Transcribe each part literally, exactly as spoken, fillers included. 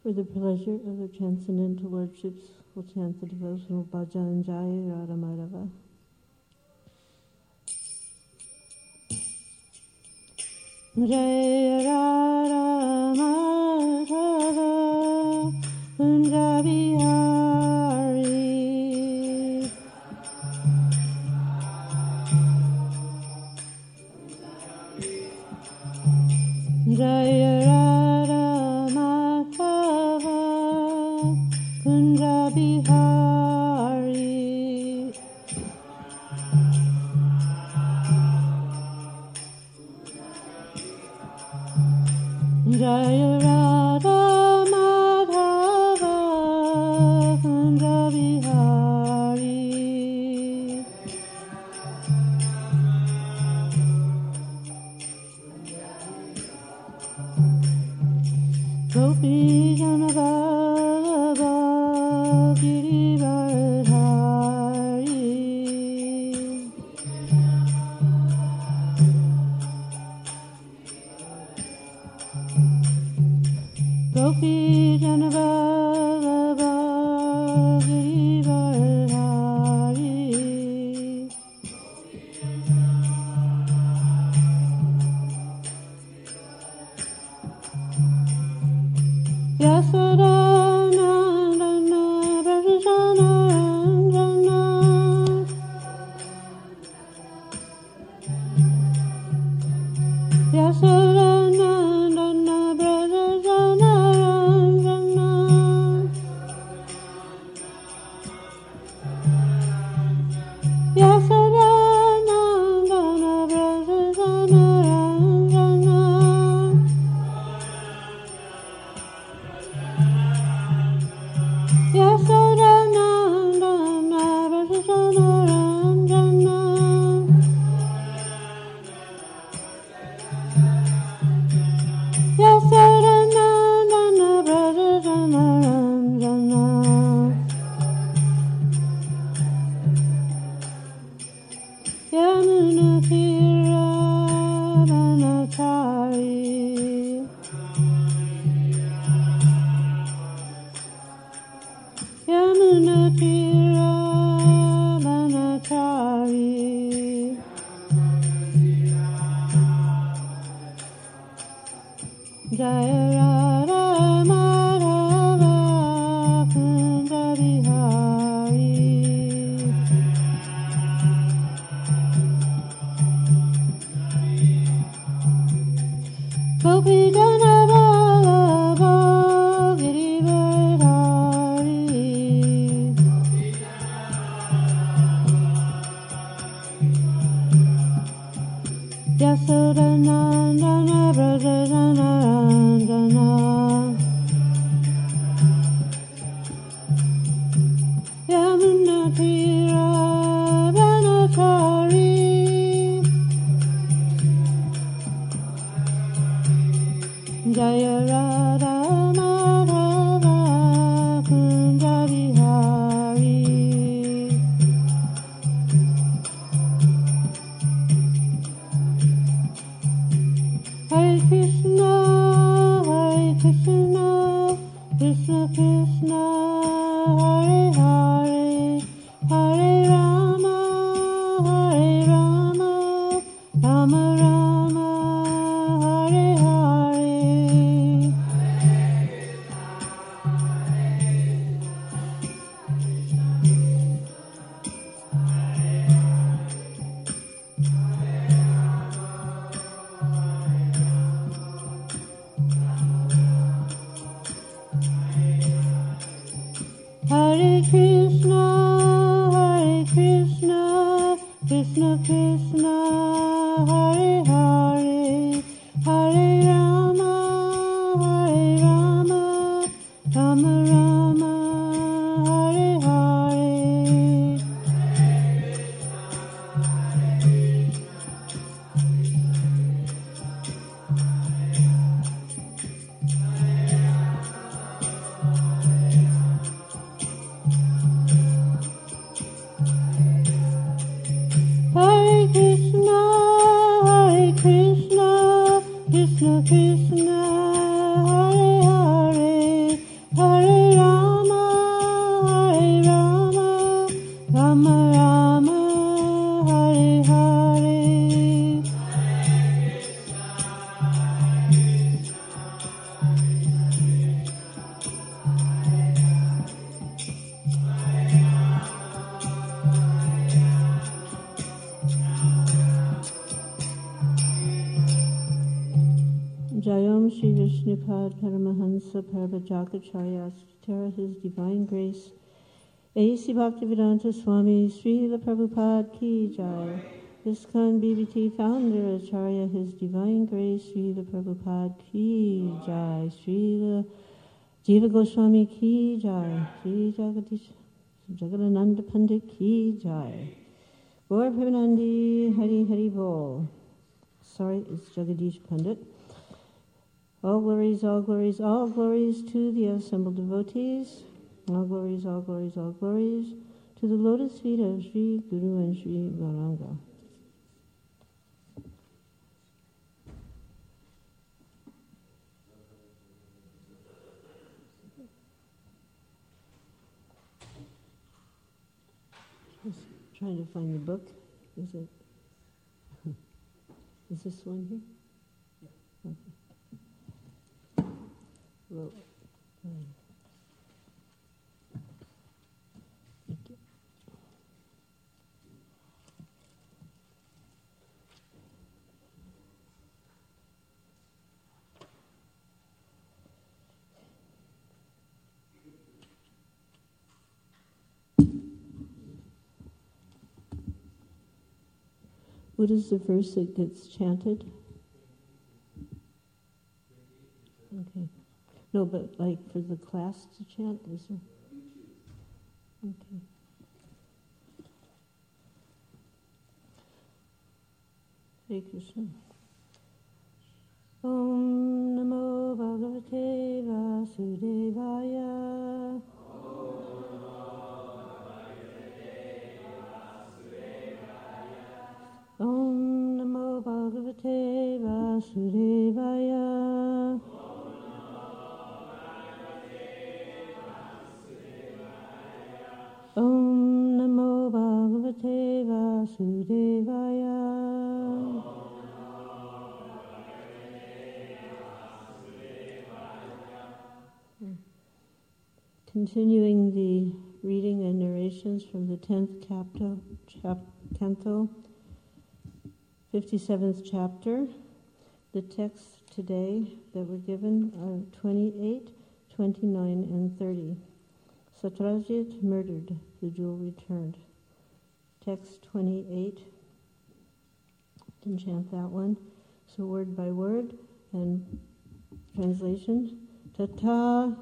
For the pleasure of the Transcendental Lordships, we'll chant the devotional Bhajan Jaya Radha Madhava. Jaya Radha Madhava Punjabi Hari Jaya Radha Madhava Punjabi Hari Jaya Radha Madhava Punjabi Hari Gopi Janavallabha Girivardhari Gopi Janavallabha Girivardhari Yasodanandana Brajajanarandana Yasodanandana Brajajanarandana Yasodanandana Brajajanarandana Yasodanandana Brajajanarandana Yasodanandana Brajajanarandana Yamunatira Banachari Yamunatira Banachari Jaya Radha Madhava Punjabi Hari Gopi Janavallabha Girivardhari Yasodanandana Brajajanarandana Yamunatira Banachari Jaya Radha Madhava Punjabi Hari Hare Krishna, Hare Krishna, Krishna Krishna, Hare Hare, Hare Rama, Hare Rama, Rama Rama, Hare Hare Om Shri Vishnupad Paramahansa Parvajakacharya Terra His Divine Grace A C Bhaktivedanta Swami Srila Prabhupada Ki Jai ISKCON B B T Founder Acharya His Divine Grace Srila Prabhupada Ki Jai Srila Jiva Goswami Ki Jai Sri Jagadish Jagadananda Pandit Ki Jai Gaur Premanandi Hari Hari Bol. Sorry, it's Jagadish Pandit. All glories, all glories, all glories to the assembled devotees. All glories, all glories, all glories to the lotus feet of Sri Guru and Sri Gauranga. Just trying to find the book. Is it? Is this one here? Yeah. Okay. Well, um, thank you. What is the verse that gets chanted? Okay. No, but like for the class to chant, is there? Okay. Hare Krishna. Om Namo Bhagavate Vasudevaya. Om Namo Bhagavate Vasudevaya. Om Namo Bhagavate Vasudevaya. Continuing the reading and narrations from the tenth canto, chap, canto fifty-seventh chapter. The texts today that were given are twenty-eight, twenty-nine, and thirty. Satrajit murdered, the jewel returned. Text twenty-eight. Can chant that one. So word by word and translation. Tata,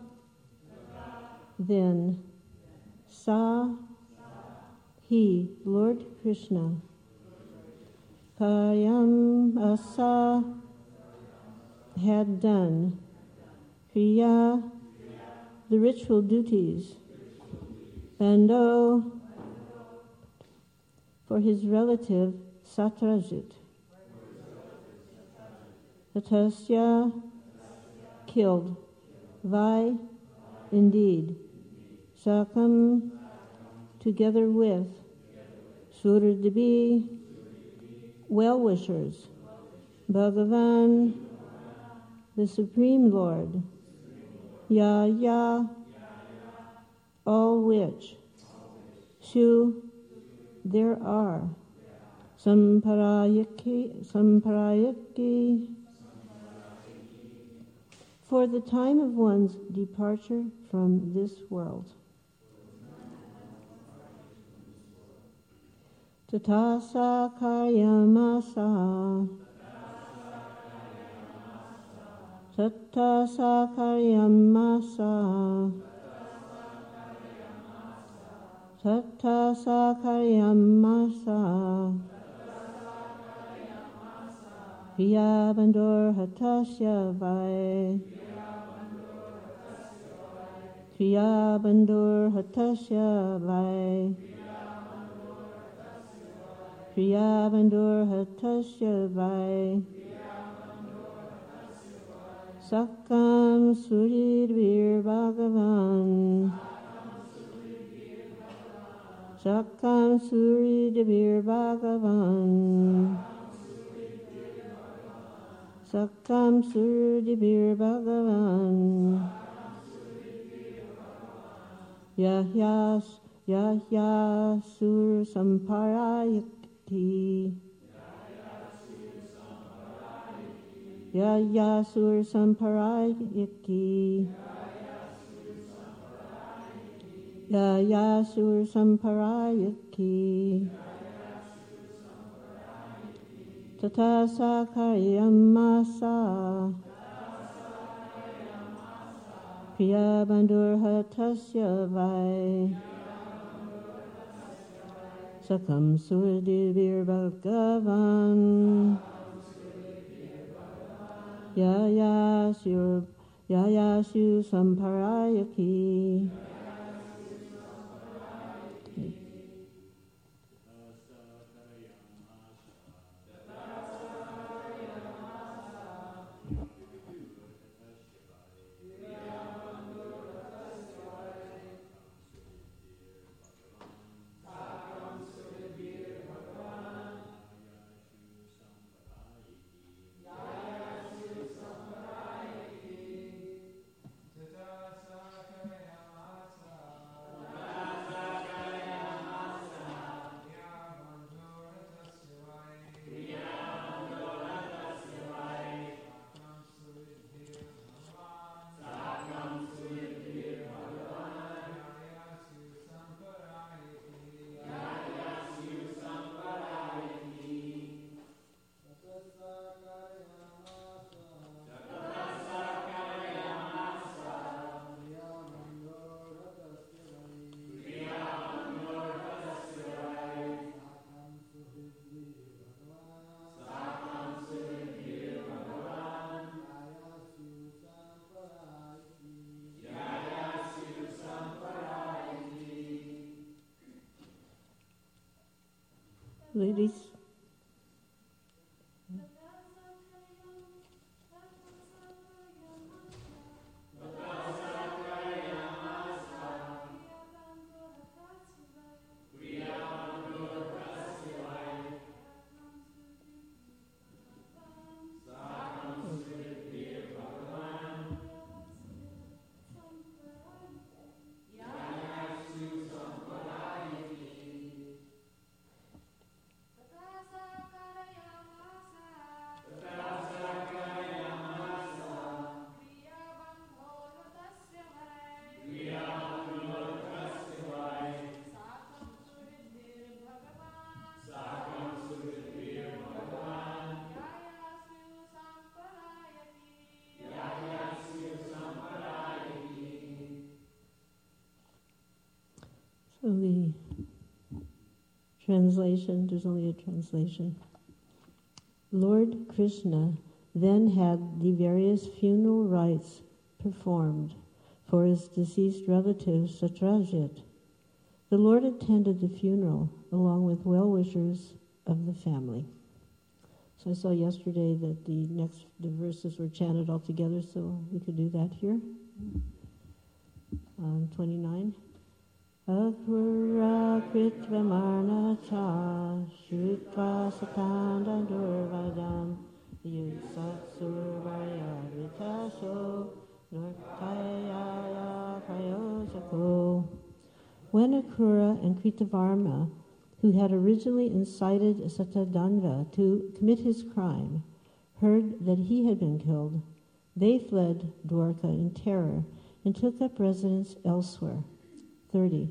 then, Sa, he, Lord Krishna. Kayam asa, had done. Kriya, the ritual duties. Bando, for his relative Satrajit. Tatasya, killed. Vai, indeed. Sakam, together with. Suradibi, well-wishers. Bhagavan, the Supreme Lord. Ya Ya, all which. Shu, there are. Samparayaki, Samparayaki, for the time of one's departure from this world. Tatasa karyamasa. Tatasa karyamasa. Tatasa karyamasa. Priya Bandor Hatasya Vai. Priya Bandor Hatasya Vai. Priya Bandor Hatasya Vai. Sakam Suridvir Bhagavan. Sakam Suridvir Bhagavan. Sakam Suridvir Bhagavan. Yahya Yahya Sur Samparayakti. Ya ya sur samparayaki. Ya ya sur samparayaki. Tata sakayamasa. Priya bandurha tasya vai. Sakam surdivir bhagavan. Ya ya sur ya ya su samparayaki. Ladies. So the translation, there's only a translation. Lord Krishna then had the various funeral rites performed for his deceased relative Satyajit. The Lord attended the funeral along with well-wishers of the family. So I saw yesterday that the next the verses were chanted all together, so we could do that here. Um, twenty-nine. Akrura kritva marna cha shutva satanda durvadam yusatsurvaya vitasho norkaya prayojako. When Akrura and Kritavarma, who had originally incited Satadhanva to commit his crime, heard that he had been killed, they fled Dwarka in terror and took up residence elsewhere. thirty.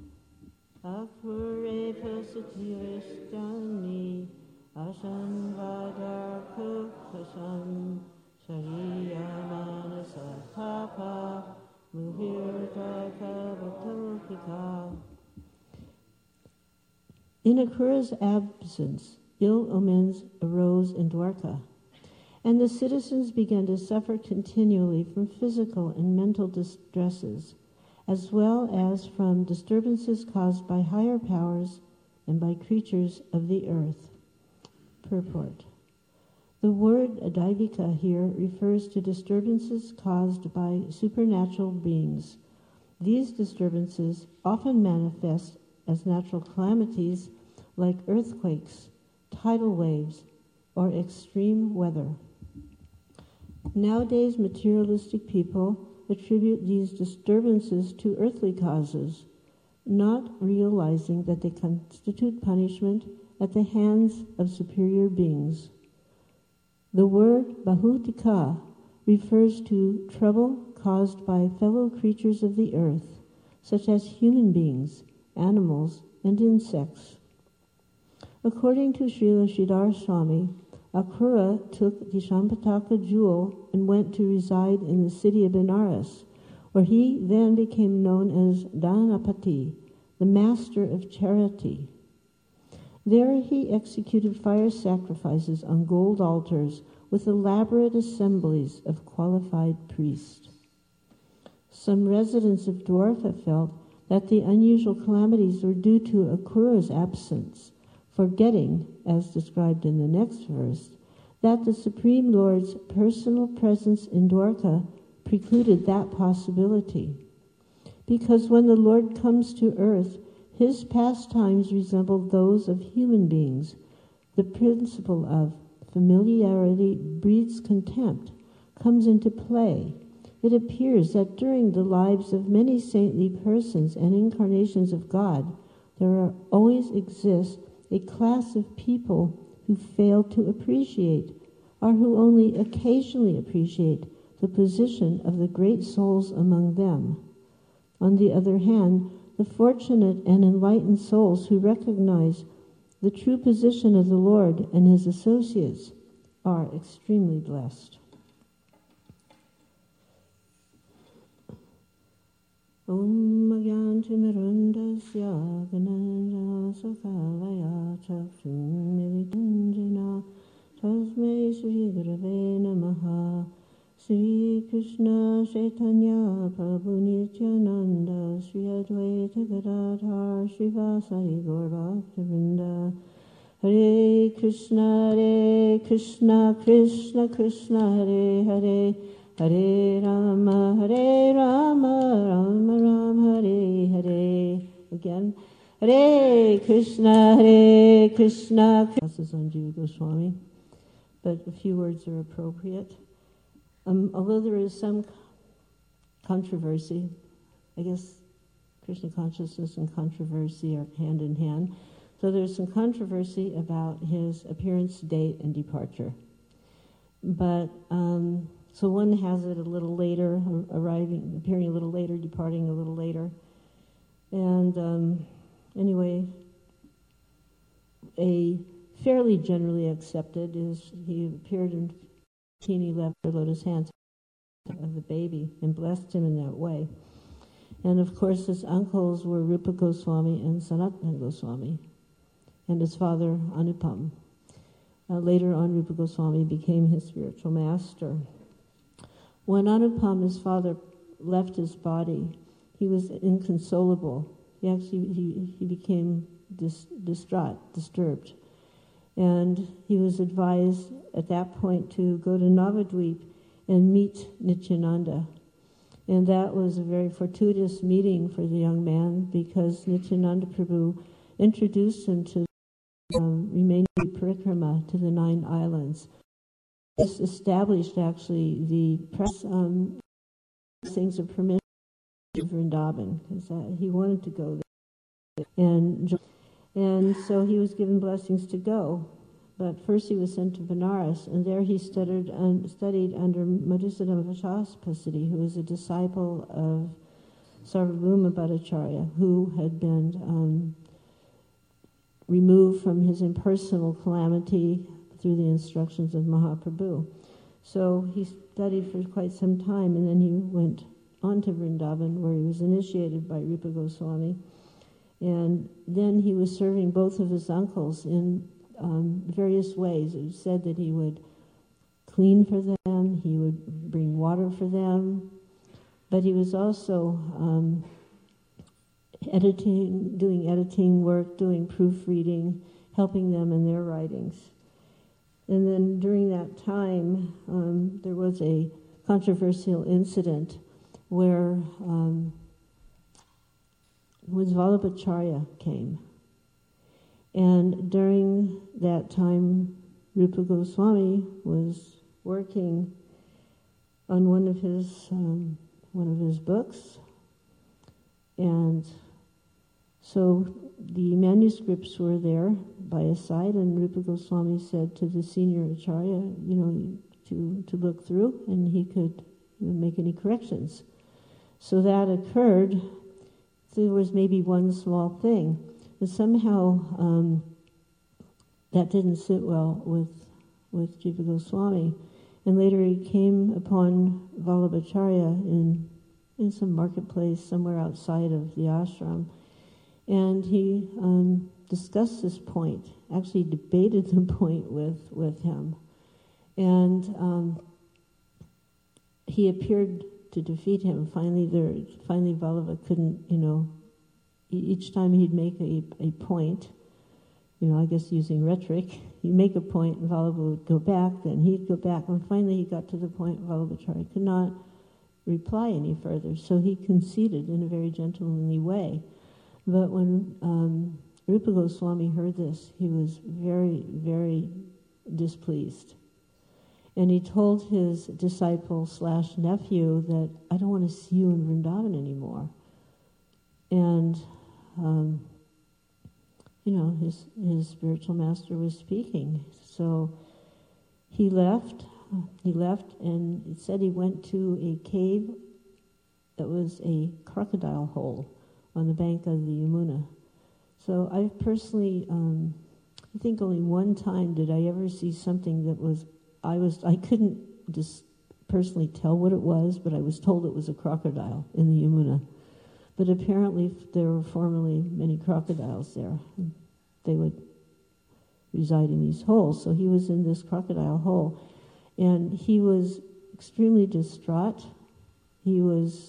Akrure pasitivistani asan vadarko kasam shariya manasa tapa muhirtaka vatopika. In Akrura's absence, ill omens arose in Dwarka, and the citizens began to suffer continually from physical and mental distresses, as well as from disturbances caused by higher powers and by creatures of the earth. Purport. The word Daivika here refers to disturbances caused by supernatural beings. These disturbances often manifest as natural calamities like earthquakes, tidal waves, or extreme weather. Nowadays, materialistic people attribute these disturbances to earthly causes, not realizing that they constitute punishment at the hands of superior beings. The word bahutika refers to trouble caused by fellow creatures of the earth, such as human beings, animals, and insects. According to Srila Sridhar Swami, Akrura took the Sampataka jewel and went to reside in the city of Benares, where he then became known as Dhanapati, the master of charity. There he executed fire sacrifices on gold altars with elaborate assemblies of qualified priests. Some residents of Dwarka felt that the unusual calamities were due to Akrura's absence, forgetting, as described in the next verse, that the Supreme Lord's personal presence in Dwarka precluded that possibility. Because when the Lord comes to earth, his pastimes resemble those of human beings. The principle of familiarity breeds contempt comes into play. It appears that during the lives of many saintly persons and incarnations of God, there are, always exists a class of people who fail to appreciate, or who only occasionally appreciate, the position of the great souls among them. On the other hand, the fortunate and enlightened souls who recognize the true position of the Lord and his associates are extremely blessed. Om Agyantimirundasya Gananjana Sakalaya Chakshum Militanjana Tasmai Sri Gurave Namaha Sri Krishna Chaitanya Prabhu Nityananda Sri Advaita Gadadhar Srivasari Gaur Bhaktivinoda Hare Krishna Hare Krishna Krishna Krishna Hare Hare Hare Rama Hare Rama Rama Rama Hare Hare. Again, Hare Krishna Hare Krishna. This is on Jiva Goswami, but a few words are appropriate. Um, although there is some controversy, I guess Krishna consciousness and controversy are hand in hand. So there's some controversy about his appearance date and departure. But um, so one has it a little later, arriving, appearing a little later, departing a little later. And um, anyway, a fairly generally accepted is he appeared in teeny left her lotus hands of the baby and blessed him in that way. And of course his uncles were Rupa Goswami and Sanatana Goswami, and his father Anupam. Uh, later on, Rupa Goswami became his spiritual master. When Anupam, his father, left his body, he was inconsolable. He actually he, he became dis, distraught, disturbed. And he was advised at that point to go to Navadvip and meet Nityananda. And that was a very fortuitous meeting for the young man, because Nityananda Prabhu introduced him to um, remaining parikrama to the nine islands. This established actually the press um, things of permission to Vrindavan, because uh, he wanted to go there. And And so he was given blessings to go. But first he was sent to Benares, and there he studied, um, studied under Madhusudana Vachaspasati, who was a disciple of Sarvabhauma Bhattacharya, who had been um, removed from his impersonal calamity through the instructions of Mahaprabhu. So he studied for quite some time, and then he went on to Vrindavan, where he was initiated by Rupa Goswami. And then he was serving both of his uncles in um, various ways. It was said that he would clean for them, he would bring water for them, but he was also um, editing, doing editing work, doing proofreading, helping them in their writings. And then during that time, um, there was a controversial incident where um, when Vallabhacharya came. And during that time, Rupa Goswami was working on one of his um, one of his books, and So the manuscripts were there by his side, and Rupa Goswami said to the senior acharya, you know, to, to look through, and he could you know, make any corrections. So that occurred. There was maybe one small thing, but somehow um, that didn't sit well with with Jiva Goswami. And later he came upon Vallabhacharya in in some marketplace somewhere outside of the ashram, and he um, discussed this point, actually debated the point with, with him. And um, he appeared to defeat him. Finally, there, finally Vallabha couldn't, you know, each time he'd make a, a point, you know, I guess using rhetoric, he'd make a point and Vallabha would go back, then he'd go back, and finally he got to the point Vallabhacharya could not reply any further, so he conceded in a very gentlemanly way. But when um, Rupa Goswami heard this, he was very, very displeased. And he told his disciple slash nephew that, I don't want to see you in Vrindavan anymore. And, um, you know, his, his spiritual master was speaking. So he left, he left, and it said he went to a cave that was a crocodile hole on the bank of the Yamuna. So I personally, um, I think only one time did I ever see something that was, I was, I couldn't just personally tell what it was, but I was told it was a crocodile in the Yamuna. But apparently there were formerly many crocodiles there. They would reside in these holes. So he was in this crocodile hole, and he was extremely distraught. He was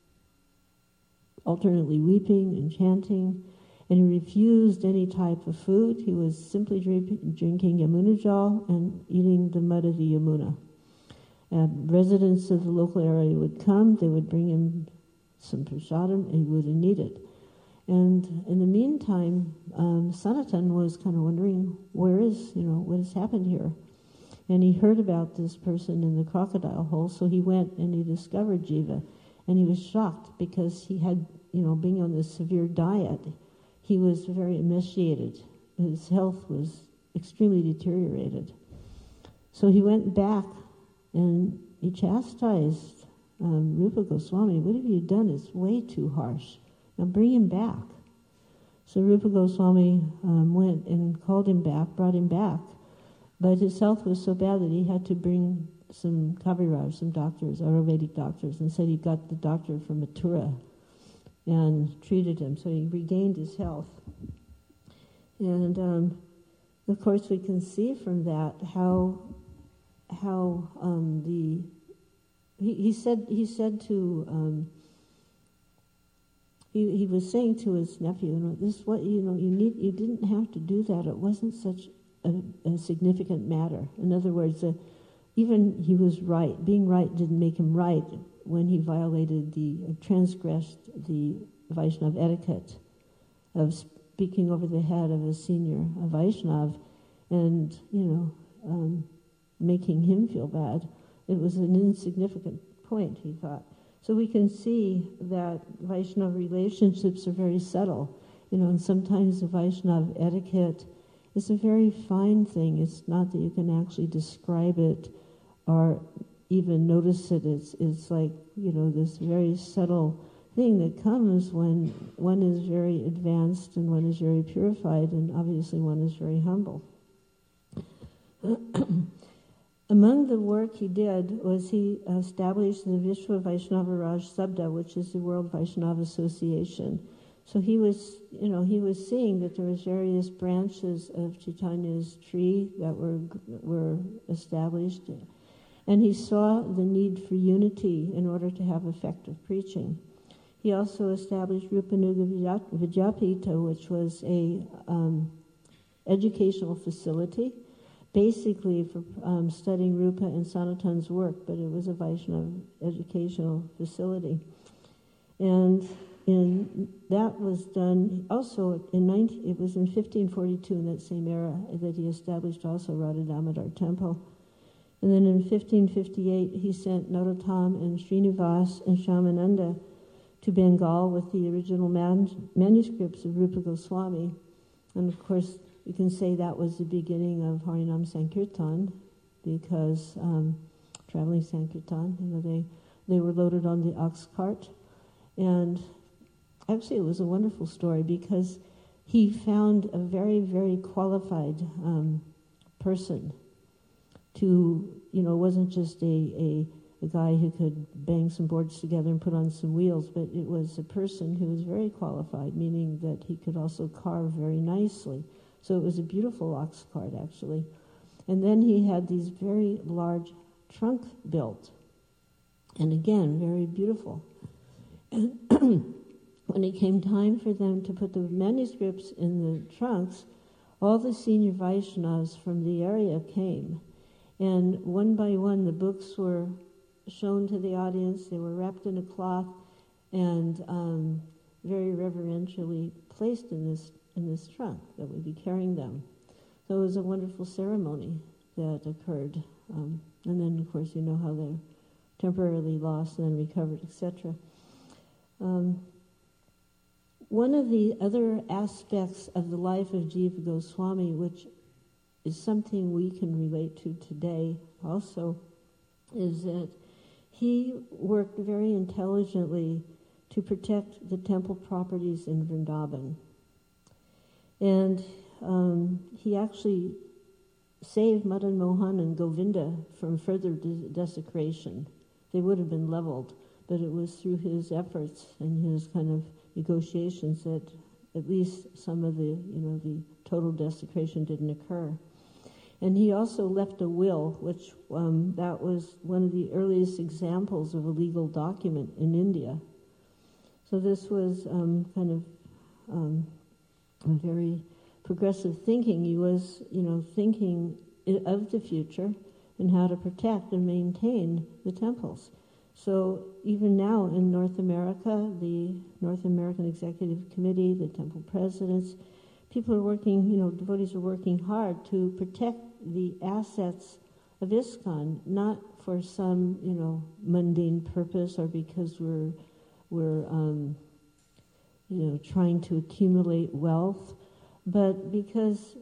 alternately weeping and chanting, and he refused any type of food. He was simply drink, drinking Yamuna Jal and eating the mud of the Yamuna. And residents of the local area would come, they would bring him some prasadam, and he wouldn't eat it. And in the meantime, um, Sanatan was kind of wondering, where is, you know, what has happened here? And he heard about this person in the crocodile hole, so he went and he discovered Jiva. And he was shocked because he had, you know, being on this severe diet, he was very emaciated. His health was extremely deteriorated. So he went back and he chastised um, Rupa Goswami. What have you done? It's way too harsh. Now bring him back. So Rupa Goswami um, went and called him back, brought him back. But his health was so bad that he had to bring some Kaviraj, some doctors, Ayurvedic doctors, and said he got the doctor from Mathura and treated him. So he regained his health. And um, of course we can see from that how how um, the he, he said he said to um, he he was saying to his nephew, you know, this what you know you need you didn't have to do that. It wasn't such a, a significant matter. In other words, uh, even he was right. Being right didn't make him right when he violated the, uh, transgressed the Vaishnav etiquette of speaking over the head of a senior a Vaishnav and, you know, um, making him feel bad. It was an insignificant point, he thought. So we can see that Vaishnav relationships are very subtle. You know, and sometimes the Vaishnav etiquette is a very fine thing. It's not that you can actually describe it or even notice it. It's, it's like, you know, this very subtle thing that comes when one is very advanced and one is very purified, and obviously one is very humble. Among the work he did was he established the Vishwa Vaishnava Raj Sabda, which is the World Vaishnava Association. So he was, you know, he was seeing that there was various branches of Chaitanya's tree that were were established, and he saw the need for unity in order to have effective preaching. He also established Rupanuga Vidyapita, which was a um, educational facility, basically for um, studying Rupa and Sanatan's work, but it was a Vaishnava educational facility. And in, that was done also in nineteen, it was in fifteen forty-two, in that same era, that he established also Radha Damodar Temple. And then in fifteen fifty-eight, he sent Narottam and Srinivas and Shyamananda to Bengal with the original man- manuscripts of Rupa Goswami. And of course, you can say that was the beginning of Harinam Sankirtan, because um, traveling Sankirtan, you know, they, they were loaded on the ox cart. And actually, it was a wonderful story because he found a very, very qualified um, person to, you know, it wasn't just a, a, a guy who could bang some boards together and put on some wheels, but it was a person who was very qualified, meaning that he could also carve very nicely. So it was a beautiful ox cart, actually. And then he had these very large trunk built. And again, very beautiful. And when it came time for them to put the manuscripts in the trunks, all the senior Vaishnavas from the area came. And one by one, the books were shown to the audience. They were wrapped in a cloth and um, very reverentially placed in this in this trunk that would be carrying them. So it was a wonderful ceremony that occurred. Um, and then, of course, you know how they're temporarily lost and then recovered, et cetera. Um, one of the other aspects of the life of Jiva Goswami, which is something we can relate to today also, is that he worked very intelligently to protect the temple properties in Vrindavan. And um, he actually saved Madan Mohan and Govinda from further de- desecration. They would have been leveled, but it was through his efforts and his kind of negotiations that at least some of the, you know, the total desecration didn't occur. And he also left a will, which um, that was one of the earliest examples of a legal document in India. So this was um, kind of um, a very progressive thinking. He was, you know, thinking of the future and how to protect and maintain the temples. So even now in North America, the North American Executive Committee, the temple presidents, people are working, you know, devotees are working hard to protect the assets of ISKCON, not for some, you know, mundane purpose or because we're, we're, um, you know, trying to accumulate wealth, but because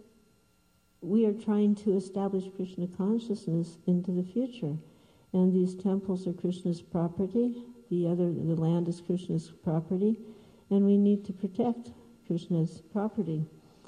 we are trying to establish Krishna consciousness into the future. And these temples are Krishna's property, the other, the land is Krishna's property, and we need to protect Krishna's property.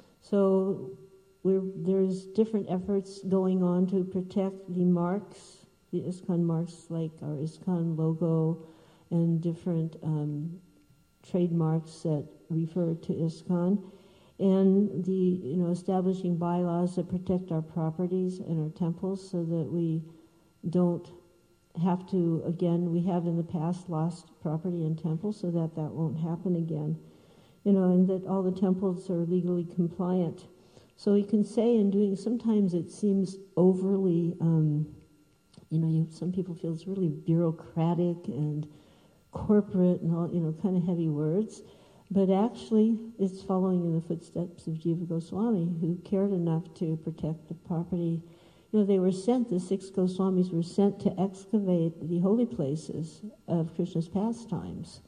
So we're, there's different efforts going on to protect the marks, the ISKCON marks, like our ISKCON logo and different um, trademarks that refer to ISKCON, and the, you know, establishing bylaws that protect our properties and our temples so that we don't have to, again, we have in the past lost property in temples so that that won't happen again. You know, and that all the temples are legally compliant. So you can say in doing, sometimes it seems overly, um, you know, you, some people feel it's really bureaucratic and corporate and all, you know, kind of heavy words. But actually, it's following in the footsteps of Jiva Goswami, who cared enough to protect the property. You know, they were sent, the six Goswamis were sent to excavate the holy places of Krishna's pastimes.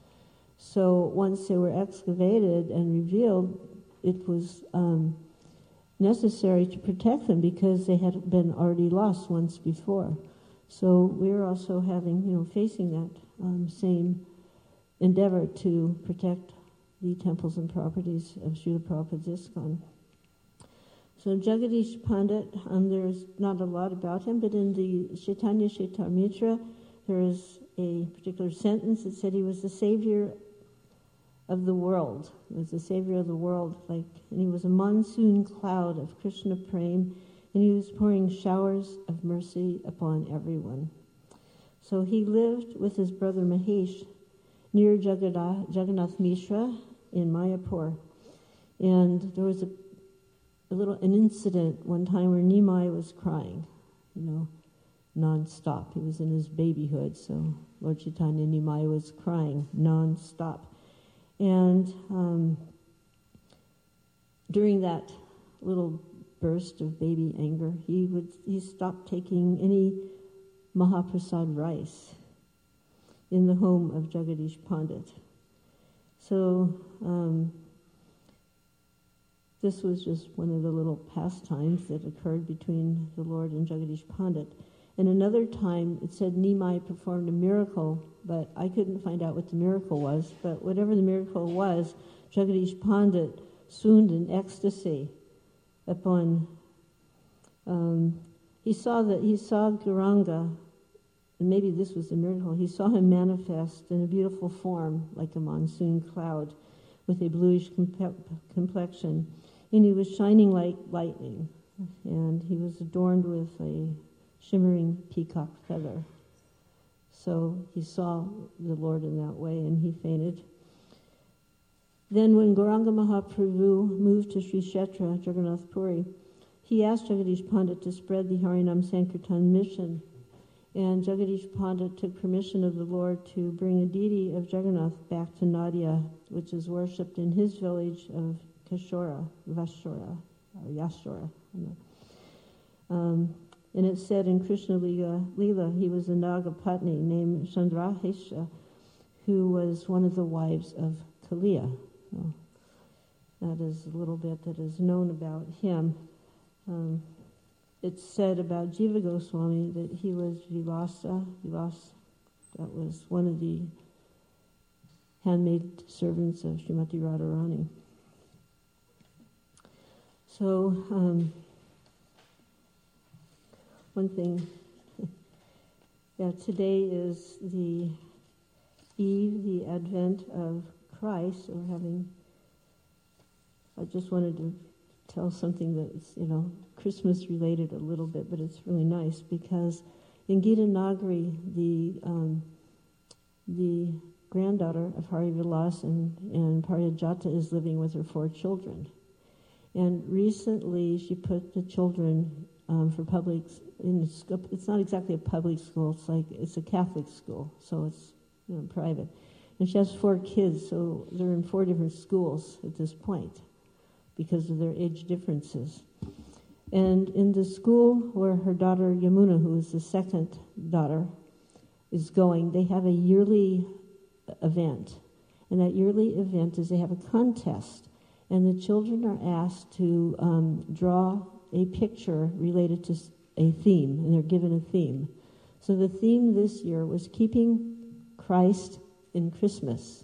So once they were excavated and revealed, it was um, necessary to protect them because they had been already lost once before. So we're also having, you know, facing that um, same endeavor to protect the temples and properties of Srila Prabhupada's ISKCON. So Jagadish Pandit, um, there's not a lot about him, but in the Chaitanya Charitamrita, there is a particular sentence that said he was the savior of the world. He was the savior of the world, like, and he was a monsoon cloud of Krishna Prem, and he was pouring showers of mercy upon everyone. So he lived with his brother Mahesh near Jagannath, Jagannath Mishra in Mayapur, and there was a a little an incident one time where Nimai was crying, you know, non-stop. He was in his babyhood, so Lord Chaitanya Nimai was crying non-stop. And um, during that little burst of baby anger, he would he stopped taking any Mahaprasad rice in the home of Jagadish Pandit. So um, this was just one of the little pastimes that occurred between the Lord and Jagadish Pandit. And another time, it said Nimai performed a miracle, but I couldn't find out what the miracle was. But whatever the miracle was, Jagadish Pandit swooned in ecstasy upon. Um, he saw that he saw Gauranga, and maybe this was the miracle. He saw him manifest in a beautiful form, like a monsoon cloud, with a bluish compe- complexion, and he was shining like lightning, and he was adorned with a shimmering peacock feather. So he saw the Lord in that way, and he fainted. Then when Gauranga Mahaprabhu moved to Sri Kshetra, Jagannath Puri, he asked Jagadish Pandit to spread the Harinam Sankirtan mission. And Jagadish Pandit took permission of the Lord to bring a deity of Jagannath back to Nadia, which is worshipped in his village of Kashora, Vashora, or Yashora. Um, and it said in Krishna Leela, Leela, he was a Naga Patni named Chandrahesha, who was one of the wives of Kaliya. So that is a little bit that is known about him. Um, it's said about Jiva Goswami that he was Vilasa, Vilas, that was one of the handmaid servants of Srimati Radharani. So, um, one thing, yeah, today is the eve, the advent of Christ. So we're having, I just wanted to tell something that's, you know, Christmas related a little bit, but it's really nice because in Gita Nagari, the um, the granddaughter of Hari Vilas and, and Parijata is living with her four children. And recently she put the children um, for public, in the, it's not exactly a public school, it's like, it's a Catholic school, so it's, you know, private. And she has four kids, so they're in four different schools at this point because of their age differences. And in the school where her daughter Yamuna, who is the second daughter, is going, they have a yearly event. And that yearly event is they have a contest. And the children are asked to um, draw a picture related to a theme, and they're given a theme. So the theme this year was keeping Christ in Christmas.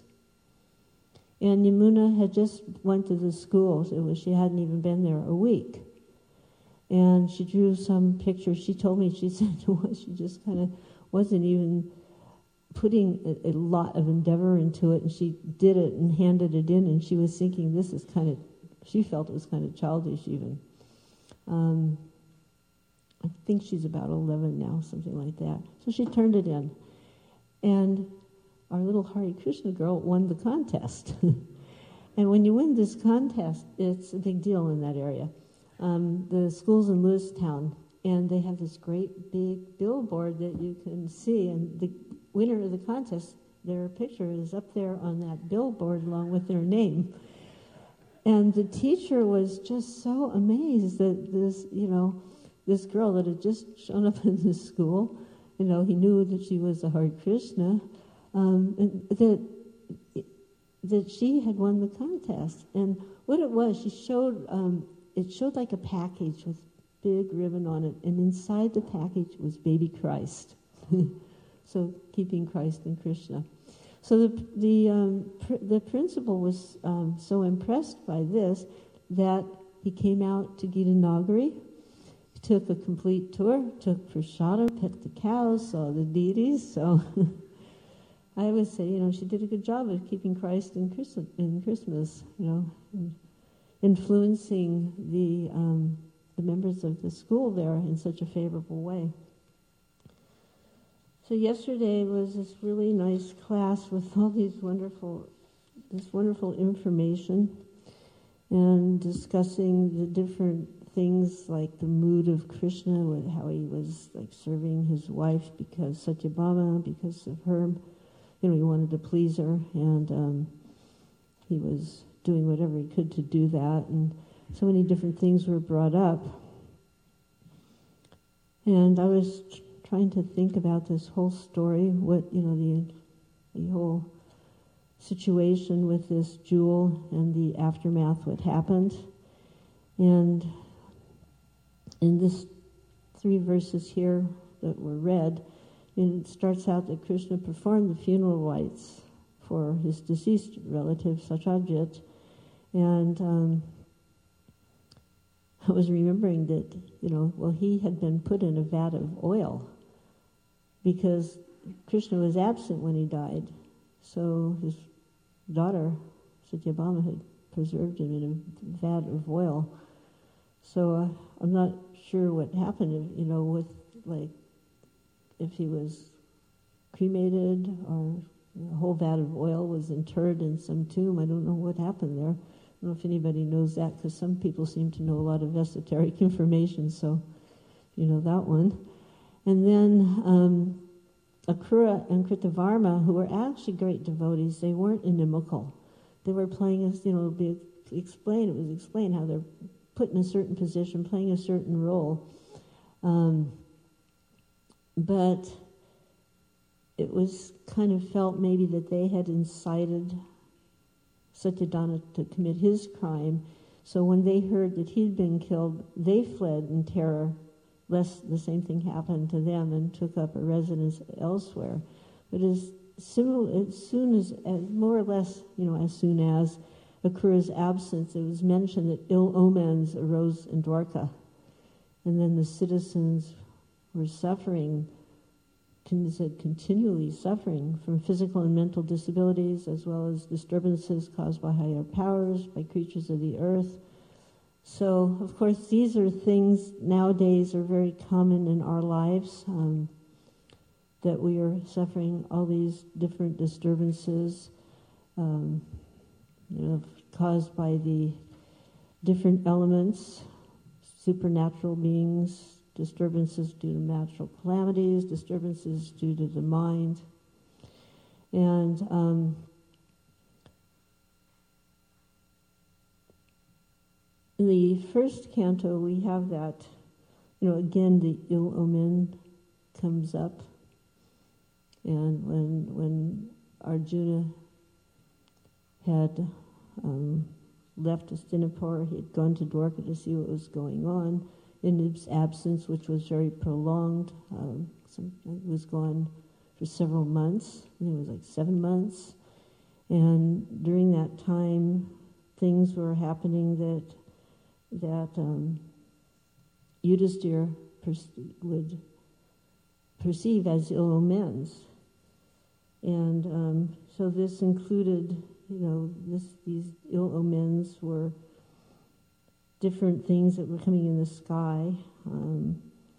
And Yamuna had just went to the schools. It was, she hadn't even been there a week. And she drew some pictures. She told me, she said she just kind of wasn't even putting a, a lot of endeavor into it, and she did it and handed it in, and she was thinking this is kind of, she felt it was kind of childish even. Um, I think she's about eleven now, something like that. So she turned it in. And our little Hare Krishna girl won the contest. And when you win this contest, it's a big deal in that area. Um, the school's in Lewistown, and they have this great big billboard that you can see, and the winner of the contest, their picture is up there on that billboard along with their name. And the teacher was just so amazed that this, you know, this girl that had just shown up in the school, you know, he knew that she was a Hare Krishna, um, and that that she had won the contest. And what it was, she showed, um, it showed like a package with big ribbon on it, and inside the package was baby Christ. So keeping Christ in Krishna. So the the um, pr- the principal was um, so impressed by this that he came out to Gita Nagari, took a complete tour, took prasada, pet the cows, saw the deities. So I would say, you know, she did a good job of keeping Christ in Christmas, in Christmas, you know, and influencing the um, the members of the school there in such a favorable way. So yesterday was this really nice class with all these wonderful, this wonderful information, and discussing the different things like the mood of Krishna, with how he was like serving his wife because Satyabhama, because of her, you know, he wanted to please her, and um, he was doing whatever he could to do that, and so many different things were brought up. And I was trying to think about this whole story, what, you know, the the whole situation with this jewel and the aftermath, what happened. And in this three verses here that were read, it starts out that Krishna performed the funeral rites for his deceased relative, Satyajit. And um, I was remembering that, you know, well, he had been put in a vat of oil because Krishna was absent when he died. So his daughter, Satyabhama, had preserved him in a vat of oil. So uh, I'm not sure what happened, you know, with, like, if he was cremated or a whole vat of oil was interred in some tomb. I don't know what happened there. I don't know if anybody knows that, because some people seem to know a lot of esoteric information, so you know that one. And then um, Akrura and Kritavarma, who were actually great devotees, they weren't inimical. They were playing, as you know, be explained. It was explained how they're put in a certain position, playing a certain role. Um, but it was kind of felt maybe that they had incited Satyadana to commit his crime. So when they heard that he'd been killed, they fled in terror, lest the same thing happened to them, and took up a residence elsewhere. But as similar, as soon as, as more or less, you know, as soon as Akrura's absence, it was mentioned that ill omens arose in Dwarka, and then the citizens were suffering, said continually suffering from physical and mental disabilities, as well as disturbances caused by higher powers, by creatures of the earth. So, of course, these are things nowadays are very common in our lives, um, that we are suffering all these different disturbances, um, you know, caused by the different elements, supernatural beings, disturbances due to natural calamities, disturbances due to the mind. And um, in the first canto, we have that, you know, again, the ill omen comes up. And when when Arjuna had um, left Hastinapur, he had gone to Dwarka to see what was going on. In his absence, which was very prolonged, um, some, it was gone for several months. I think it was like seven months. And during that time, things were happening that that um, Yudhisthira pers- would perceive as ill omens. And um, so this included, you know, this, these ill omens were different things that were coming in the sky. Um,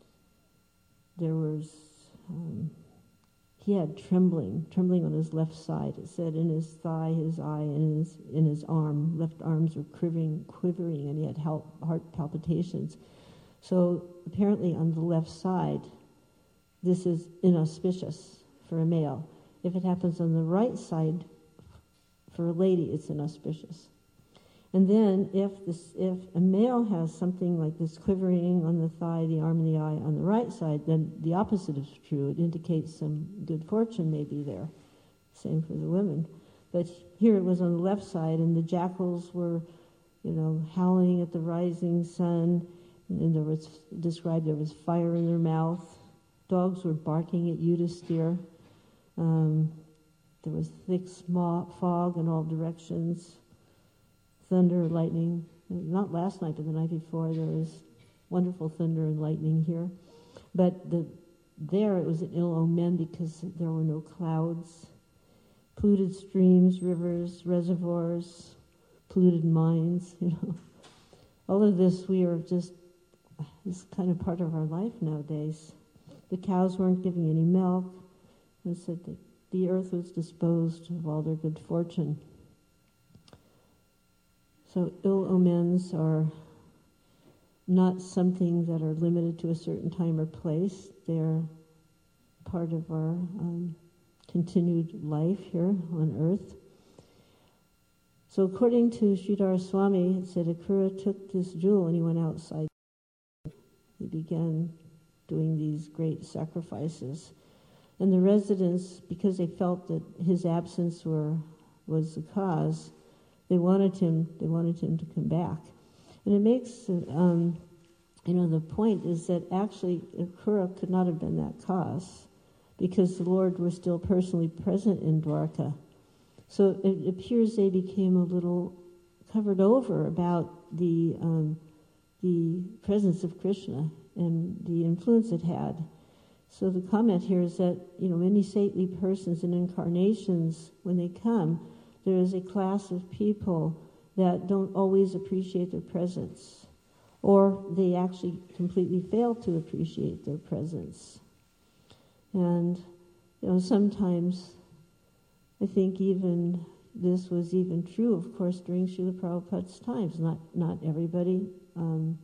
there was, um, he had trembling, trembling on his left side. It said in his thigh, his eye, and in his, in his arm. Left arms were quivering, quivering, and he had heart palpitations. So apparently on the left side, this is inauspicious for a male. If it happens on the right side, for a lady, it's inauspicious. And then if this, if a male has something like this quivering on the thigh, the arm, and the eye on the right side, then the opposite is true. It indicates some good fortune may be there. Same for the women. But here it was on the left side, and the jackals were, you know, howling at the rising sun, and there was described there was fire in their mouth. Dogs were barking at Yudhisthira. Um, there was thick smog, fog in all directions. Thunder, lightning. Not last night, but the night before, there was wonderful thunder and lightning here. But the, there it was an ill omen because there were no clouds. Polluted streams, rivers, reservoirs, polluted mines, you know. All of this we are just, is kind of part of our life nowadays. The cows weren't giving any milk. It said that the earth was disposed of all their good fortune. So ill omens are not something that are limited to a certain time or place. They're part of our um, continued life here on earth. So according to Sridhar Swami, it said Akrura took this jewel and he went outside. He began doing these great sacrifices. And the residents, because they felt that his absence were was the cause. They wanted him. They wanted him to come back, and it makes um, you know the point is that actually Akrura could not have been that cause, because the Lord was still personally present in Dwarka. So it appears they became a little covered over about the um, the presence of Krishna and the influence it had. So the comment here is that, you know, many saintly persons and incarnations, when they come, there is a class of people that don't always appreciate their presence, or they actually completely fail to appreciate their presence. And, you know, sometimes I think even this was even true, of course, during Srila Prabhupada's times. Not not everybody um,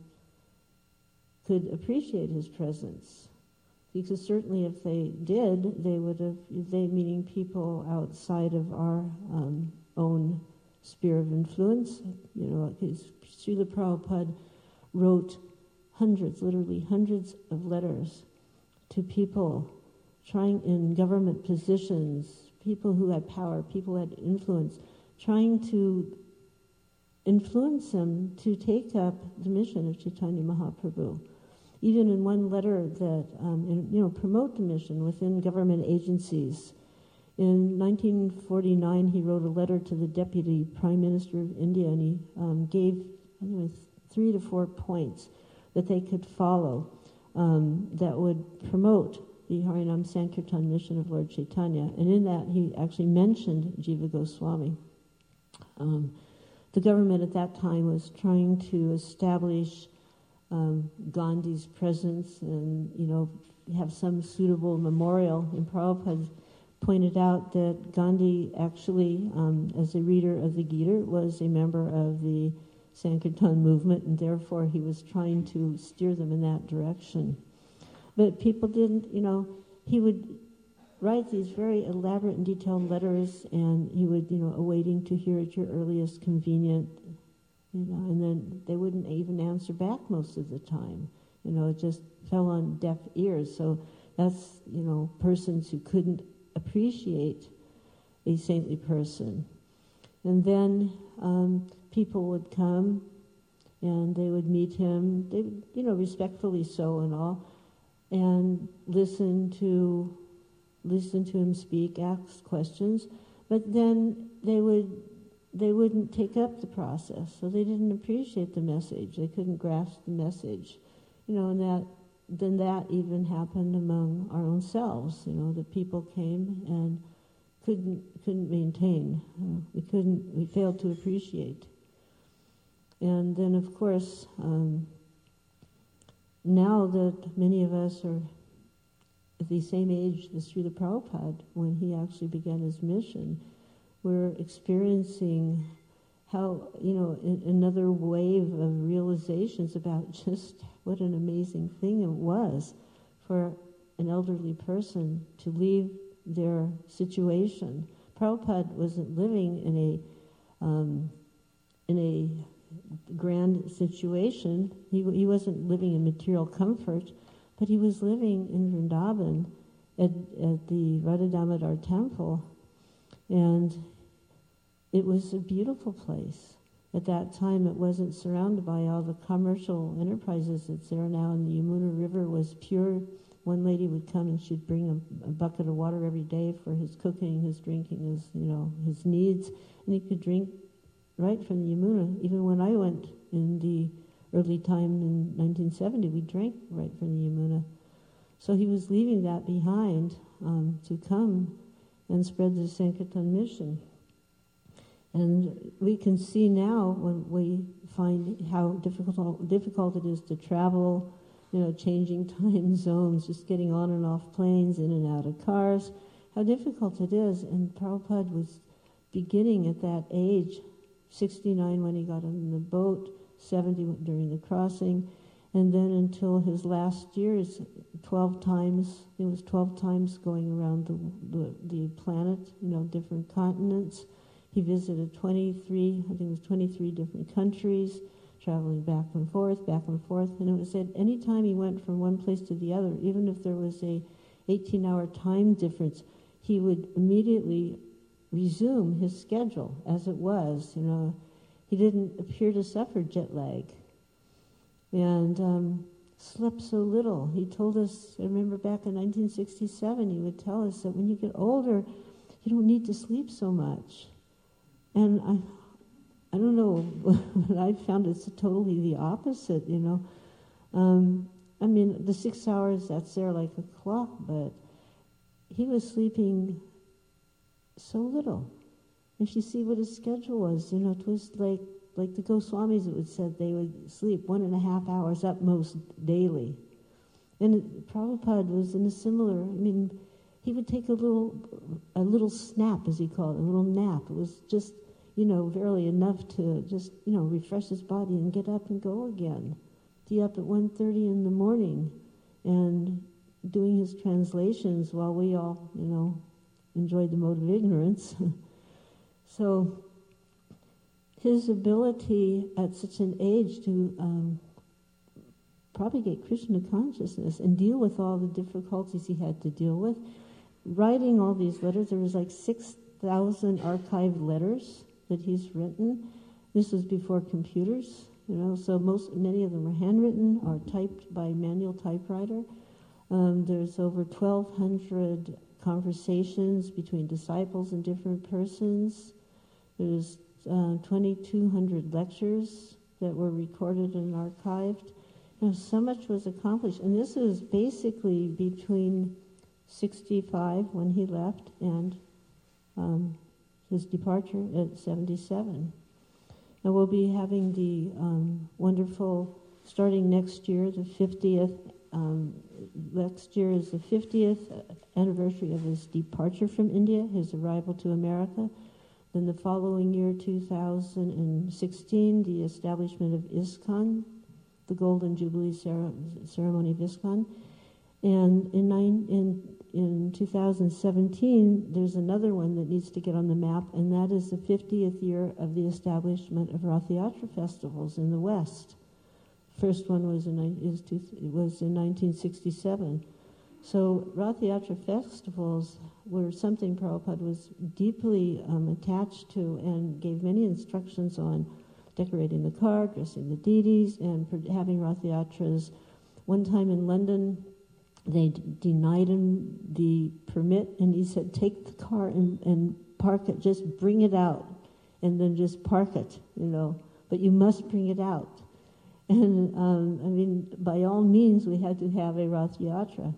could appreciate his presence. Because certainly if they did, they would have, they meaning people outside of our um, own sphere of influence. You know, Srila Prabhupada wrote hundreds, literally hundreds of letters to people trying in government positions, people who had power, people who had influence, trying to influence them to take up the mission of Chaitanya Mahaprabhu. Even in one letter that, um, in, you know, promote the mission within government agencies. In nineteen forty-nine, he wrote a letter to the Deputy Prime Minister of India, and he um, gave, I think it was three to four points that they could follow um, that would promote the Harinam Sankirtan mission of Lord Chaitanya. And in that, he actually mentioned Jiva Goswami. Um, the government at that time was trying to establish Um, Gandhi's presence and, you know, have some suitable memorial. And Prabhupada pointed out that Gandhi actually, um, as a reader of the Gita, was a member of the Sankirtan movement, and therefore he was trying to steer them in that direction. But people didn't, you know, he would write these very elaborate and detailed letters, and he would, you know, awaiting to hear at your earliest convenient. You know, and then they wouldn't even answer back most of the time. You know, it just fell on deaf ears. So that's, you know, persons who couldn't appreciate a saintly person. And then um, people would come and they would meet him, they would, you know, respectfully so and all, and listen to listen to him speak, ask questions, but then they would they wouldn't take up the process, so they didn't appreciate the message. They couldn't grasp the message, you know. And that then that even happened among our own selves. You know, the people came and couldn't couldn't maintain. You know, we couldn't. We failed to appreciate. And then, of course, um, now that many of us are at the same age as Srila Prabhupada, when he actually began his mission, we're experiencing how, you know, in, another wave of realizations about just what an amazing thing it was for an elderly person to leave their situation. Prabhupada wasn't living in a um, in a grand situation. He, he wasn't living in material comfort, but he was living in Vrindavan at, at the Radha Damodar temple, and it was a beautiful place. At that time, it wasn't surrounded by all the commercial enterprises that's there now, and the Yamuna River was pure. One lady would come and she'd bring a, a bucket of water every day for his cooking, his drinking, his, you know, his needs, and he could drink right from the Yamuna. Even when I went in the early time in nineteen seventy, we drank right from the Yamuna. So he was leaving that behind um, to come and spread the Sankirtan mission. And we can see now when we find how difficult difficult it is to travel, you know, changing time zones, just getting on and off planes, in and out of cars, how difficult it is. And Prabhupada was beginning at that age, sixty-nine when he got on the boat, seventy during the crossing, and then until his last years, twelve times, it was twelve times going around the, the, the planet, you know, different continents. He visited twenty-three, I think it was twenty-three different countries, traveling back and forth, back and forth. And it was said any time he went from one place to the other, even if there was a eighteen-hour time difference, he would immediately resume his schedule as it was. You know, he didn't appear to suffer jet lag, and um, slept so little. He told us, I remember back in nineteen sixty-seven, he would tell us that when you get older, you don't need to sleep so much. And I, I don't know, but I found it's totally the opposite, you know. Um, I mean, the six hours, that's there like a clock, but he was sleeping so little. If you see what his schedule was, you know, it was like, like the Goswamis, it was said they would sleep one and a half hours at most daily. And it, Prabhupada was in a similar, I mean, he would take a little, a little snap, as he called it, a little nap. It was just, you know, barely enough to just, you know, refresh his body and get up and go again. Be up at one thirty in the morning and doing his translations while we all, you know, enjoyed the mode of ignorance. So his ability at such an age to um, propagate Krishna consciousness and deal with all the difficulties he had to deal with, writing all these letters, there was like six thousand archived letters that he's written. This was before computers, you know, so most, many of them are handwritten or typed by manual typewriter. Um, there's over twelve hundred conversations between disciples and different persons. There's uh, twenty-two hundred lectures that were recorded and archived. You know, so much was accomplished. And this is basically between sixty-five when he left and um, his departure at seventy-seven. And we'll be having the um, wonderful, starting next year, the fiftieth, um, next year is the fiftieth anniversary of his departure from India, his arrival to America. Then the following year, two thousand sixteen, the establishment of ISKCON, the Golden Jubilee Cer- Ceremony of ISKCON. And in, nine, in, in two thousand seventeen, there's another one that needs to get on the map, and that is the fiftieth year of the establishment of Rath Yatra festivals in the West. First one was in, is, was in nineteen sixty-seven. So Rath Yatra festivals were something Prabhupada was deeply um, attached to and gave many instructions on decorating the car, dressing the deities, and having Rath Yatras. One time in London, they d- denied him the permit, and he said, take the car and, and park it, just bring it out, and then just park it, you know, but you must bring it out. And, um, I mean, by all means, we had to have a Rath Yatra.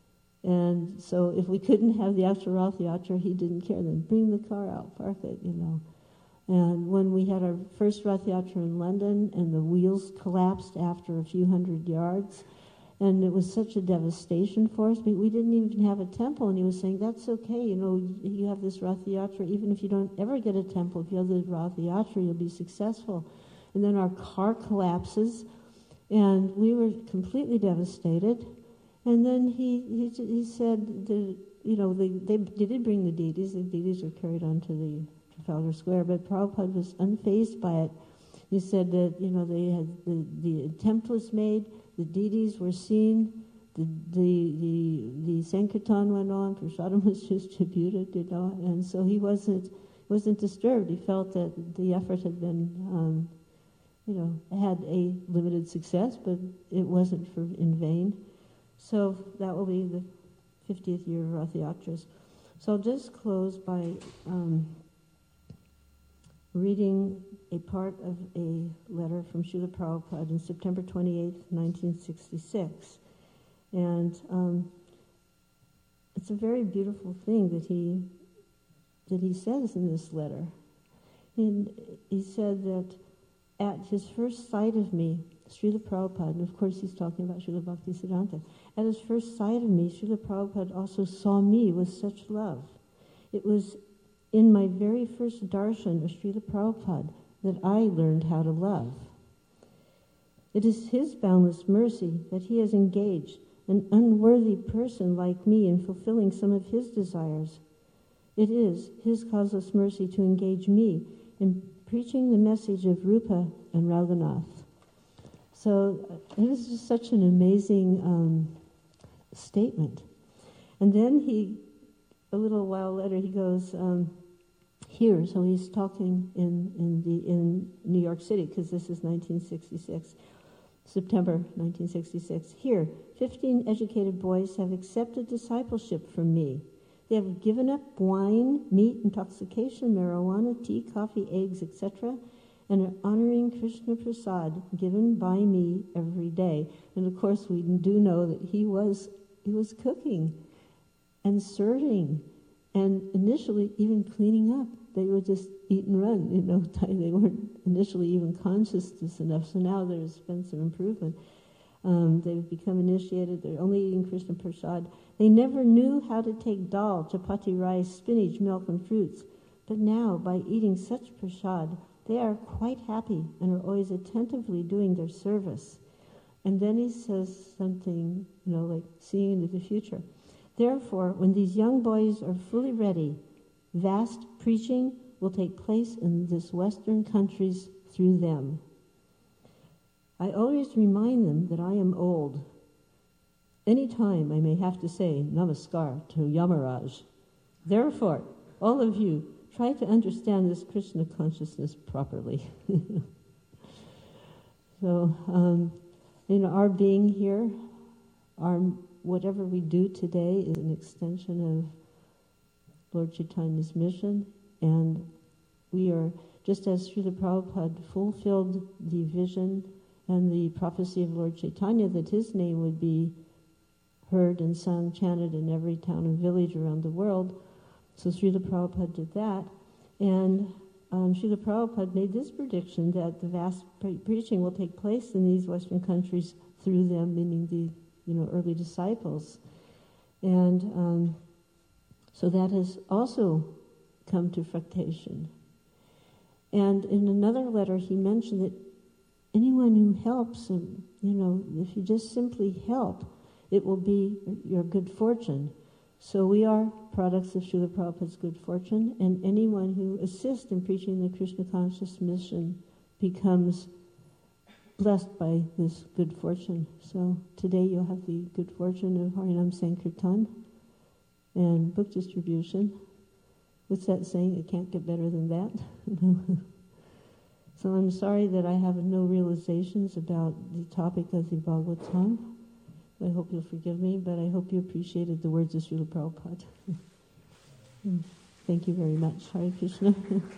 And so if we couldn't have the actual Rath Yatra, he didn't care. Then bring the car out, park it, you know. And when we had our first Rath Yatra in London, and the wheels collapsed after a few hundred yards, and it was such a devastation for us. We, we didn't even have a temple, and he was saying, that's okay, you know, you have this Rath Yatra, even if you don't ever get a temple, if you have the Rath Yatra, you'll be successful. And then our car collapses, and we were completely devastated. And then he he, he said, that, you know, they, they, they did bring the deities. The deities were carried onto the Trafalgar Square, but Prabhupada was unfazed by it. He said that, you know, they had the, the attempt was made, the deities were seen, the the the, the Sankirtan went on, prasadam was distributed, you know, and so he wasn't wasn't disturbed. He felt that the effort had been, um, you know, had a limited success, but it wasn't for in vain. So that will be the fiftieth year of Rath Yatras. So I'll just close by um, reading a part of a letter from Srila Prabhupada on September twenty-eighth, nineteen sixty-six. And um, it's a very beautiful thing that he that he says in this letter. And he said that at his first sight of me, Srila Prabhupada, and of course he's talking about Srila Bhaktisiddhanta, at his first sight of me, Srila Prabhupada also saw me with such love. It was in my very first darshan of Srila Prabhupada that I learned how to love. It is his boundless mercy that he has engaged an unworthy person like me in fulfilling some of his desires. It is his causeless mercy to engage me in preaching the message of Rupa and Raghunath. So it is just such an amazing um, statement. And then he, a little while later, he goes, um, here, so he's talking in, in, the, in New York City, because this is nineteen sixty-six, September nineteen sixty-six. Here, fifteen educated boys have accepted discipleship from me. They have given up wine, meat, intoxication, marijuana, tea, coffee, eggs, et cetera, and are honoring Krishna Prasad given by me every day. And of course, we do know that he was he was cooking and serving, and initially even cleaning up. They would just eat and run, you know. They weren't initially even conscious enough. So now there's been some improvement. Um, they've become initiated. They're only eating Krishna Prasad. They never knew how to take dal, chapati, rice, spinach, milk, and fruits. But now, by eating such prasad, they are quite happy and are always attentively doing their service. And then he says something, you know, like seeing into the future. Therefore, when these young boys are fully ready, vast preaching will take place in this Western countries through them. I always remind them that I am old. Any time I may have to say namaskar to Yamaraj. Therefore, all of you, try to understand this Krishna consciousness properly. So, um, you know, our being here, our whatever we do today is an extension of Lord Chaitanya's mission, and we are, just as Srila Prabhupada fulfilled the vision and the prophecy of Lord Chaitanya that his name would be heard and sung, chanted in every town and village around the world. So Srila Prabhupada did that, and um, Srila Prabhupada made this prediction that the vast pre- preaching will take place in these Western countries through them, meaning the you know early disciples, and um, so that has also come to fruition. And in another letter, he mentioned that anyone who helps, and you know, if you just simply help, it will be your good fortune. So we are products of Srila Prabhupada's good fortune, and anyone who assists in preaching the Krishna conscious mission becomes blessed by this good fortune. So today you'll have the good fortune of Harinam Sankirtan and book distribution. What's that saying? It can't get better than that. So I'm sorry that I have no realizations about the topic of the Bhagavatam. I hope you'll forgive me, but I hope you appreciated the words of Srila Prabhupada. Thank you very much. Hare Krishna.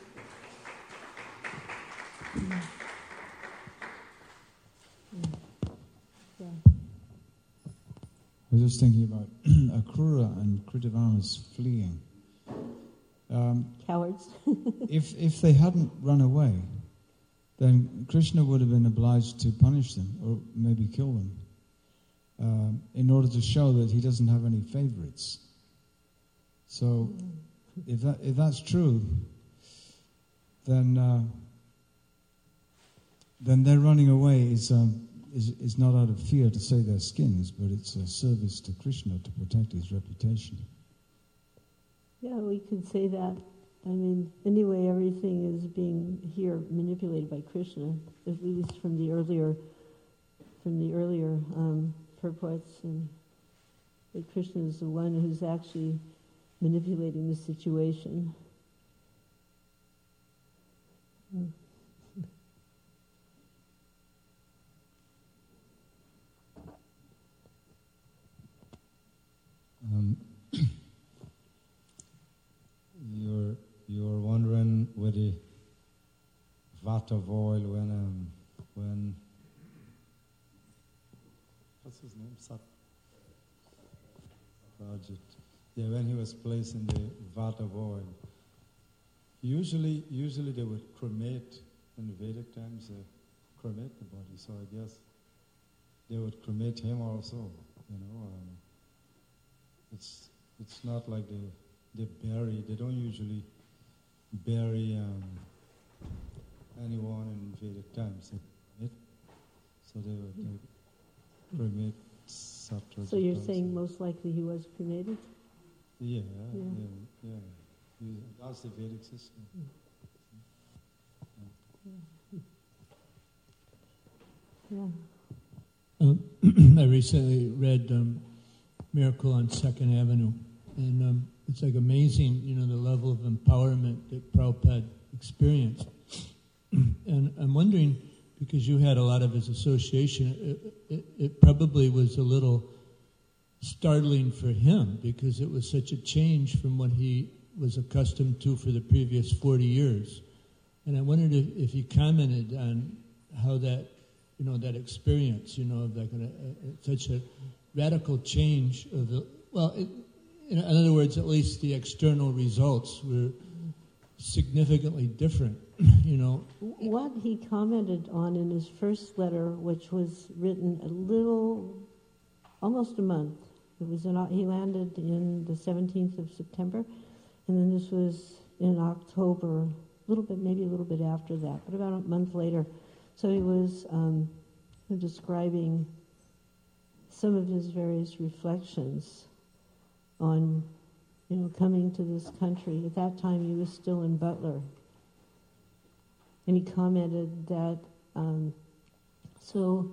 Yeah. I was just thinking about Akrura and Kritavama's fleeing. Um, Cowards. if if they hadn't run away, then Krishna would have been obliged to punish them or maybe kill them um, in order to show that he doesn't have any favorites. So, if that if that's true, then uh, then their running away is. Um, Is, is not out of fear to save their skins, but it's a service to Krishna to protect his reputation. Yeah, we could say that. I mean, anyway, everything is being here manipulated by Krishna, at least from the earlier, from the earlier um, purports, and that Krishna is the one who's actually manipulating the situation. Mm. Um, you're you're wondering with the vat of oil when um when what's his name Sat Rajit yeah when he was placed in the vat of oil. Usually usually they would cremate in the Vedic times. They cremate the body, so I guess they would cremate him also. You know. Um, It's it's not like they they bury. They don't usually bury um, anyone in Vedic times. They, so they would they cremate Sattva. So you're saying most likely he was cremated? Yeah, Yeah. yeah, yeah. yeah. That's the Vedic system. Yeah. Um, I recently read um, Miracle on Second Avenue, and um, it's like amazing, you know, the level of empowerment that Prabhupada experienced. And I'm wondering, because you had a lot of his association, it, it, it probably was a little startling for him because it was such a change from what he was accustomed to for the previous forty years. And I wondered if, if he commented on how that, you know, that experience, you know, of like a, a, such a radical change of the, well, it, in, in other words, at least the external results were significantly different, you know. What he commented on in his first letter, which was written a little, almost a month, it was in, he landed in the seventeenth of September, and then this was in October, a little bit, maybe a little bit after that, but about a month later. So he was um, describing some of his various reflections on, you know, coming to this country. At that time, he was still in Butler. And he commented that, um, so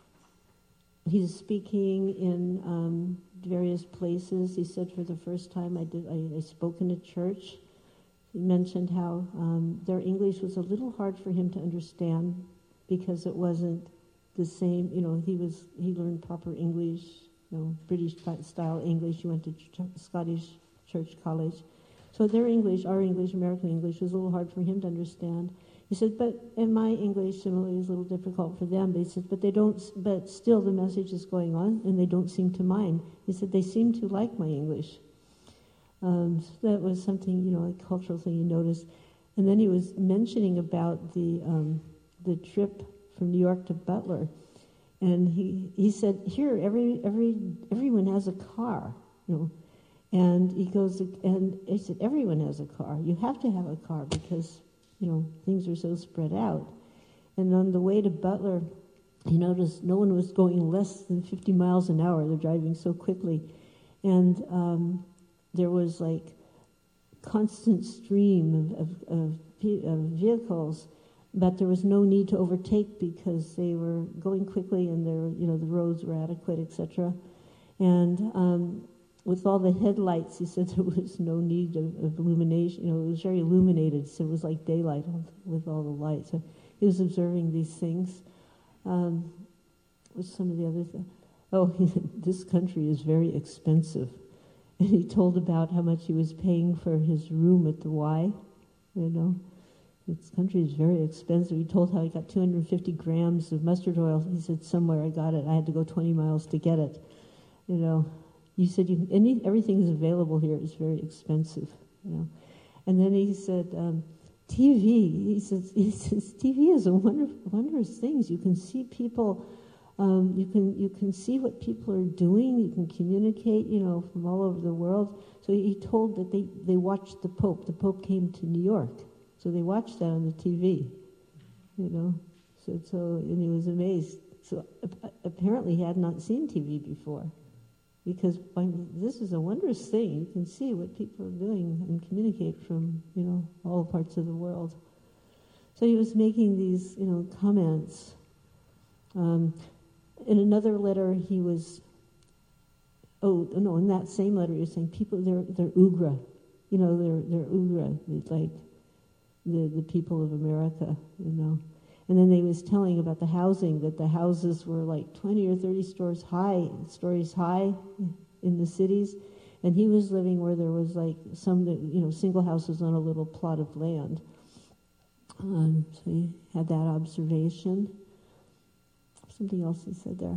he's speaking in um, various places. He said, for the first time I did, I, I spoke in a church. He mentioned how um, their English was a little hard for him to understand because it wasn't the same, you know, he was, he learned proper English, you know, British style English. He went to ch- Scottish Church College. So their English, our English, American English, was a little hard for him to understand. He said, but, and my English similarly is a little difficult for them. But he said, but they don't, but still the message is going on, and they don't seem to mind. He said, they seem to like my English. Um, so that was something, you know, a cultural thing you noticed. And then he was mentioning about the um, the trip from New York to Butler. And he, he said, here, every every everyone has a car, you know. And he goes, and he said, everyone has a car. You have to have a car because, you know, things are so spread out. And on the way to Butler, he noticed no one was going less than fifty miles an hour. They're driving so quickly. And um, there was like constant stream of, of, of, of vehicles, but there was no need to overtake because they were going quickly and there, you know, the roads were adequate, et cetera. And um, with all the headlights, he said there was no need of, of illumination. You know, it was very illuminated, so it was like daylight with all the lights. So he was observing these things. Um, what's some of the other things? Oh, he said, this country is very expensive. And he told about how much he was paying for his room at the Y. You know, this country is very expensive. He told how he got two hundred fifty grams of mustard oil. He said, somewhere I got it. I had to go twenty miles to get it. You know, you said you, any, everything is available here. It's very expensive. You know, and then he said, um, T V. He says, he says, T V is a wonder, wondrous thing. You can see people. Um, you can you can see what people are doing. You can communicate, you know, from all over the world. So he told that they, they watched the Pope. The Pope came to New York, so they watched that on the T V. You know, so so and he was amazed. So uh, apparently he had not seen T V before, because by, this is a wondrous thing. You can see what people are doing and communicate from, you know, all parts of the world. So he was making these, you know, comments. Um, In another letter, he was, oh, no, in that same letter, he was saying people, they're they're Ugra. You know, they're they're Ugra, it's like the, the people of America, you know. And then they was telling about the housing, that the houses were like twenty or thirty stories high, stories high in the cities. And he was living where there was like some, you know, single houses on a little plot of land. Um, so he had that observation. Something else he said there.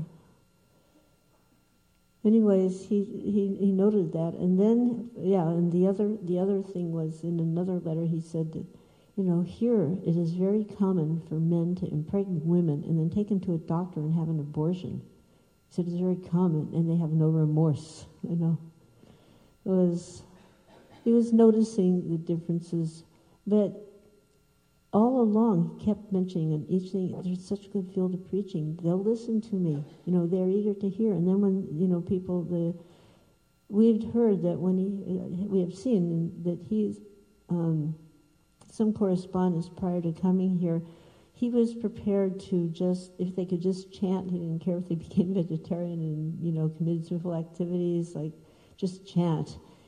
Anyways, he, he, he noted that, and then yeah, and the other the other thing was in another letter he said that, you know, here it is very common for men to impregnate women and then take them to a doctor and have an abortion. He said it's very common, and they have no remorse. You know, it was he was noticing the differences, but all along, he kept mentioning, and each thing, there's such a good field of preaching. They'll listen to me. You know, they're eager to hear. And then when, you know, people, the we've heard that when he, we have seen that he's, um, some correspondence prior to coming here, he was prepared to just, if they could just chant, he didn't care if they became vegetarian and, you know, committed sinful activities, like, just chant.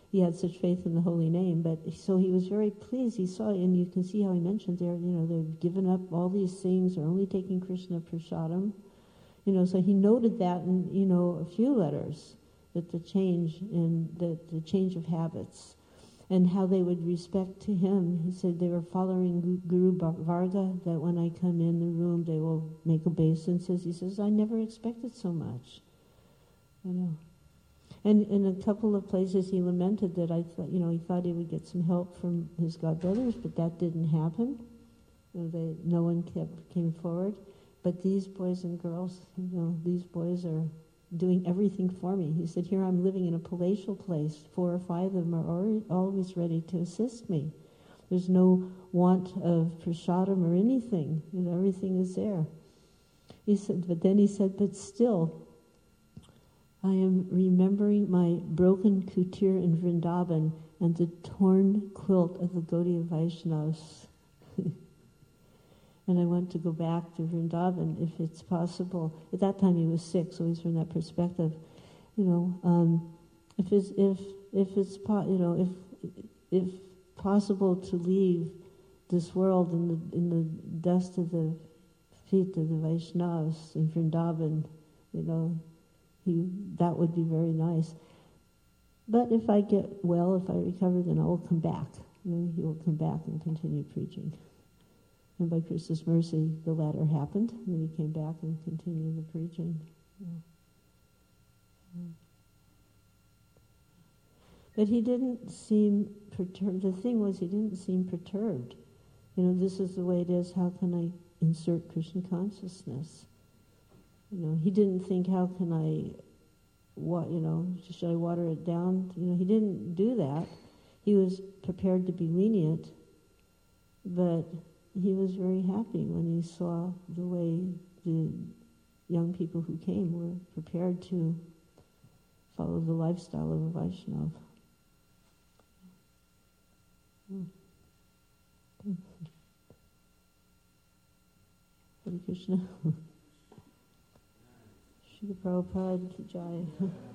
he had such faith in the holy name. But so he was very pleased. He saw, and you can see how he mentioned there, you know, they've given up all these things, they're only taking Krishna prasadam. You know, so he noted that in, you know, a few letters, that the change in the, the change of habits and how they would respect to him. He said they were following Guru Varga, that when I come in the room, they will make obeisances. He says, I never expected so much. You know. And in a couple of places he lamented that I thought, you know, he thought he would get some help from his godbrothers, but that didn't happen. You know, they, no one kept, came forward. But these boys and girls, you know, these boys are doing everything for me. He said, here I'm living in a palatial place. Four or five of them are already, always ready to assist me. There's no want of prasadam or anything. You know, everything is there. He said, but then he said, but still, I am remembering my broken kutir in Vrindavan and the torn quilt of the Gaudiya Vaishnavas. And I want to go back to Vrindavan if it's possible. At that time he was sick, so he's from that perspective. You know, um, if it's if if it's po- you know if if possible to leave this world in the in the dust of the feet of the Vaishnavas in Vrindavan, you know, he that would be very nice. But if I get well, if I recover, then I will come back. You know, he will come back and continue preaching. And by Krishna's mercy, the latter happened, and then he came back and continued the preaching. Yeah. Yeah. But he didn't seem perturbed. The thing was, he didn't seem perturbed. You know, this is the way it is. How can I insert Krishna consciousness? You know, he didn't think, how can I, what, you know, should I water it down? You know, he didn't do that. He was prepared to be lenient, but he was very happy when he saw the way the young people who came were prepared to follow the lifestyle of a Vaishnava. Hare Krishna. Srila Prabhupada ki jai.